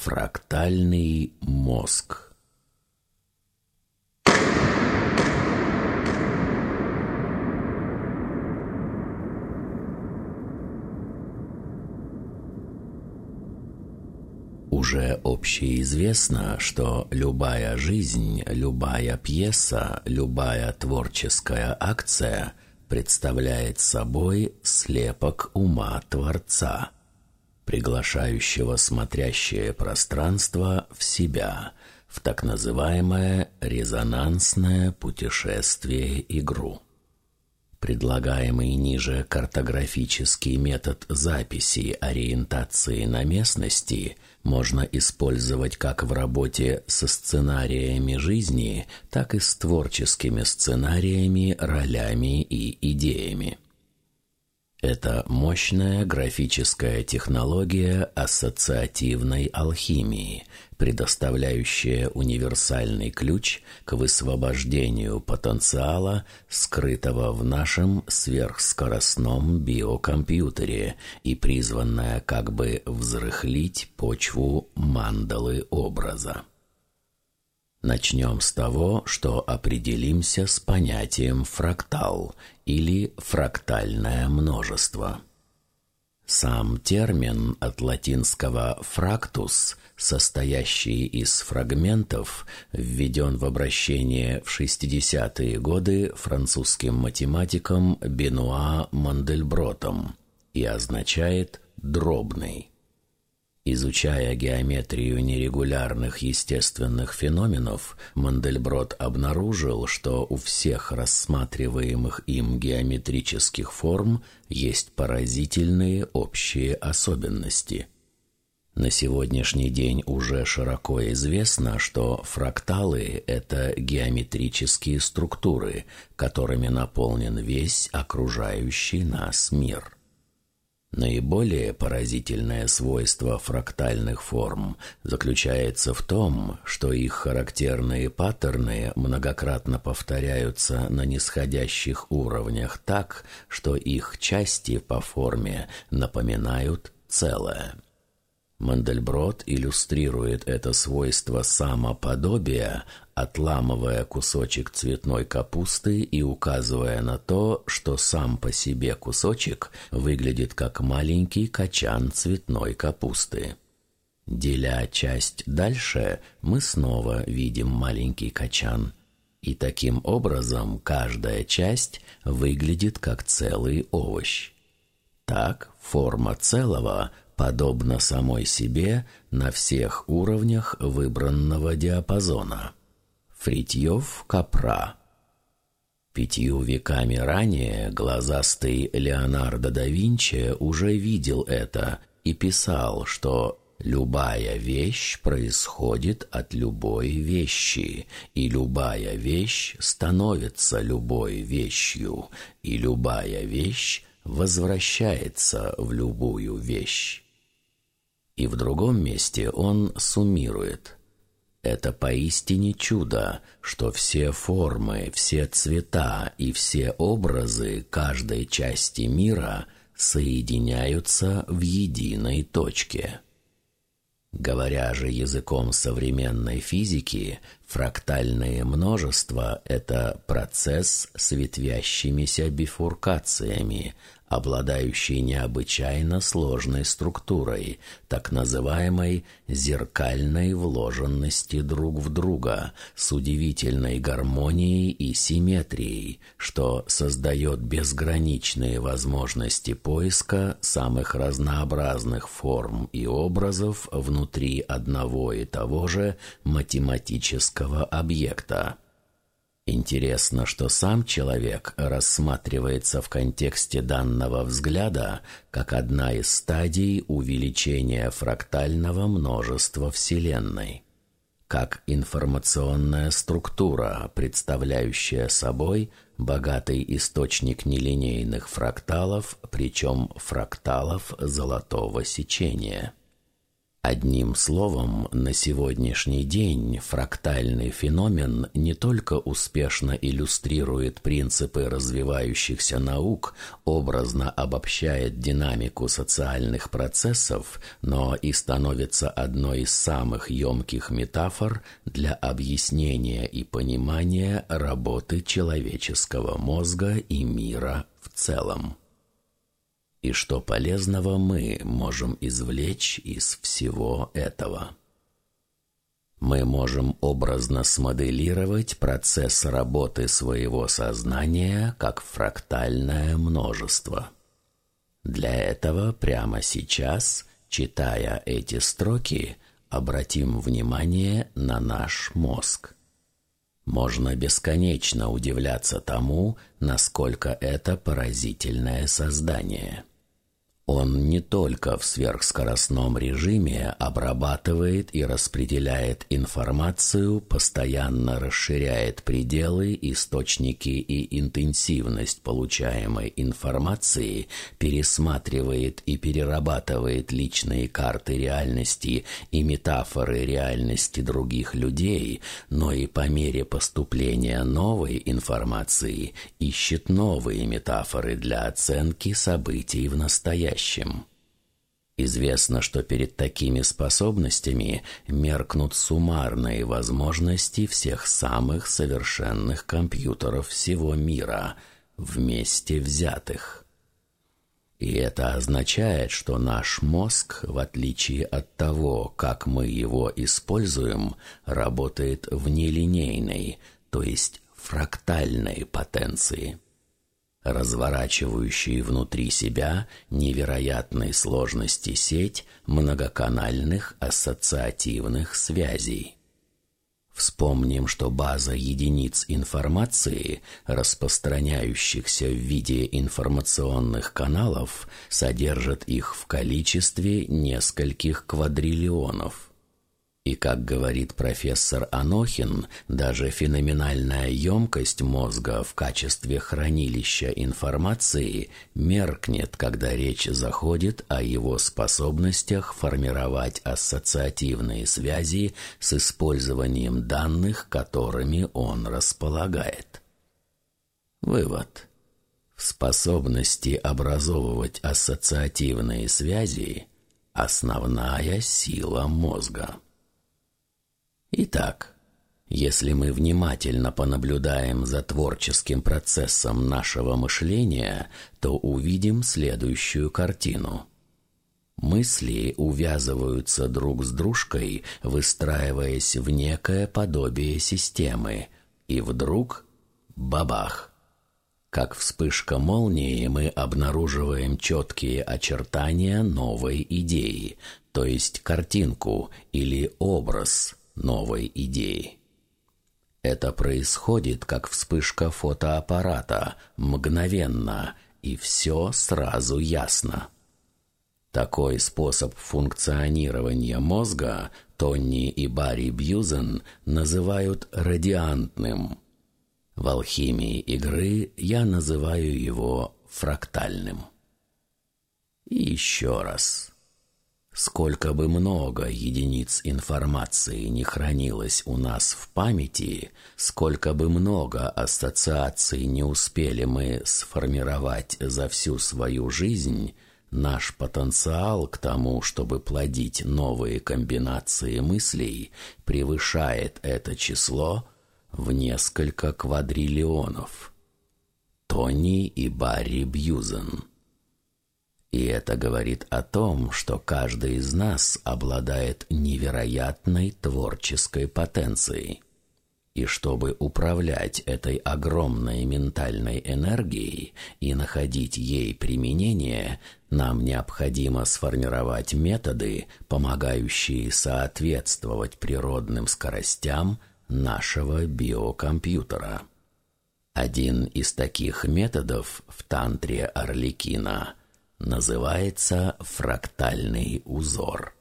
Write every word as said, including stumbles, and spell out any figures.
Фрактальный мозг. Уже общеизвестно, что любая жизнь, любая пьеса, любая творческая акция представляет собой слепок ума Творца, приглашающего смотрящее пространство в себя, в так называемое резонансное путешествие-игру. Предлагаемый ниже картографический метод записи ориентации на местности можно использовать как в работе со сценариями жизни, так и с творческими сценариями, ролями и идеями. Это мощная графическая технология ассоциативной алхимии, предоставляющая универсальный ключ к высвобождению потенциала, скрытого в нашем сверхскоростном биокомпьютере, и призванная как бы взрыхлить почву мандалы образа. Начнем с того, что определимся с понятием «фрактал» или «фрактальное множество». Сам термин от латинского «фрактус», состоящий из фрагментов, введен в обращение в шестидесятые годы французским математиком Бенуа Мандельбротом и означает «дробный». Изучая геометрию нерегулярных естественных феноменов, Мандельброт обнаружил, что у всех рассматриваемых им геометрических форм есть поразительные общие особенности. На сегодняшний день уже широко известно, что фракталы – это геометрические структуры, которыми наполнен весь окружающий нас мир. Наиболее поразительное свойство фрактальных форм заключается в том, что их характерные паттерны многократно повторяются на нисходящих уровнях так, что их части по форме напоминают целое. Мандельброт иллюстрирует это свойство самоподобия, отламывая кусочек цветной капусты и указывая на то, что сам по себе кусочек выглядит как маленький качан цветной капусты. Деля часть дальше, мы снова видим маленький качан. И таким образом каждая часть выглядит как целый овощ. Так форма целого подобна самой себе на всех уровнях выбранного диапазона. Фритьёв Капра. Пятью веками ранее глазастый Леонардо да Винчи уже видел это и писал, что «любая вещь происходит от любой вещи, и любая вещь становится любой вещью, и любая вещь возвращается в любую вещь». И в другом месте он суммирует: «Это поистине чудо, что все формы, все цвета и все образы каждой части мира соединяются в единой точке». Говоря же языком современной физики, фрактальные множества – это процесс с ветвящимися бифуркациями, обладающий необычайно сложной структурой, так называемой зеркальной вложенности друг в друга, с удивительной гармонией и симметрией, что создает безграничные возможности поиска самых разнообразных форм и образов внутри одного и того же математического объекта. Интересно, что сам человек рассматривается в контексте данного взгляда как одна из стадий увеличения фрактального множества Вселенной, как информационная структура, представляющая собой богатый источник нелинейных фракталов, причем фракталов золотого сечения. Одним словом, на сегодняшний день фрактальный феномен не только успешно иллюстрирует принципы развивающихся наук, образно обобщает динамику социальных процессов, но и становится одной из самых емких метафор для объяснения и понимания работы человеческого мозга и мира в целом. И что полезного мы можем извлечь из всего этого? Мы можем образно смоделировать процесс работы своего сознания как фрактальное множество. Для этого прямо сейчас, читая эти строки, обратим внимание на наш мозг. Можно бесконечно удивляться тому, насколько это поразительное создание. Он не только в сверхскоростном режиме обрабатывает и распределяет информацию, постоянно расширяет пределы, источники и интенсивность получаемой информации, пересматривает и перерабатывает личные карты реальности и метафоры реальности других людей, но и по мере поступления новой информации ищет новые метафоры для оценки событий в настоящем. Известно, что перед такими способностями меркнут суммарные возможности всех самых совершенных компьютеров всего мира, вместе взятых. И это означает, что наш мозг, в отличие от того, как мы его используем, работает в нелинейной, то есть фрактальной потенции, разворачивающей внутри себя невероятной сложности сеть многоканальных ассоциативных связей. Вспомним, что база единиц информации, распространяющихся в виде информационных каналов, содержит их в количестве нескольких квадриллионов. И, как говорит профессор Анохин, даже феноменальная емкость мозга в качестве хранилища информации меркнет, когда речь заходит о его способностях формировать ассоциативные связи с использованием данных, которыми он располагает. Вывод. В способности образовывать ассоциативные связи – основная сила мозга. Итак, если мы внимательно понаблюдаем за творческим процессом нашего мышления, то увидим следующую картину. Мысли увязываются друг с дружкой, выстраиваясь в некое подобие системы, и вдруг – бабах! Как вспышка молнии мы обнаруживаем четкие очертания новой идеи, то есть картинку или образ новой идеи. Это происходит, как вспышка фотоаппарата, мгновенно, и все сразу ясно. Такой способ функционирования мозга Тонни и Барри Бьюзен называют радиантным. В алхимии игры я называю его фрактальным. И еще раз. Сколько бы много единиц информации не хранилось у нас в памяти, сколько бы много ассоциаций не успели мы сформировать за всю свою жизнь, наш потенциал к тому, чтобы плодить новые комбинации мыслей, превышает это число в несколько квадриллионов. Тонни и Барри Бьюзен. И это говорит о том, что каждый из нас обладает невероятной творческой потенцией. И чтобы управлять этой огромной ментальной энергией и находить ей применение, нам необходимо сформировать методы, помогающие соответствовать природным скоростям нашего биокомпьютера. Один из таких методов в тантре Арлекина называется фрактальный узор.